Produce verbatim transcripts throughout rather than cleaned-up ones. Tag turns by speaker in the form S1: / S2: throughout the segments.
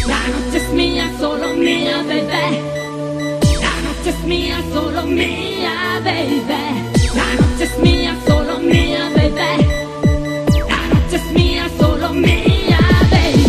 S1: La noche es mía, solo mía, baby. La noche es mía, solo mía, baby. La noche es mía, solo mía, baby. La noche es mía, solo mía, baby.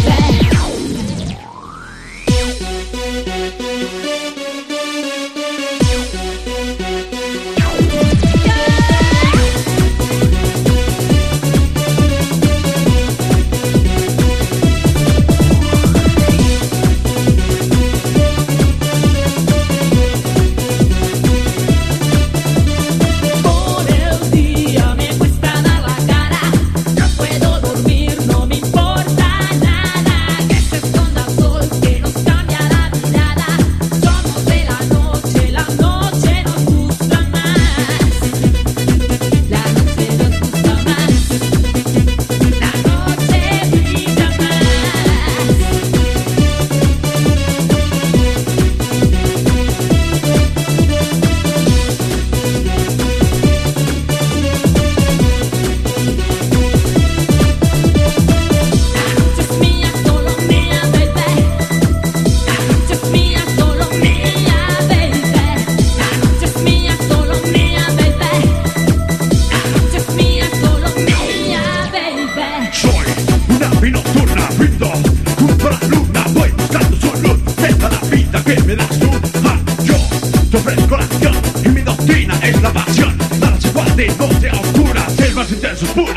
S2: Ofrezco la acción y mi doctrina es la pasión. Nada se igual de noche a oscuras, el más intenso es puro.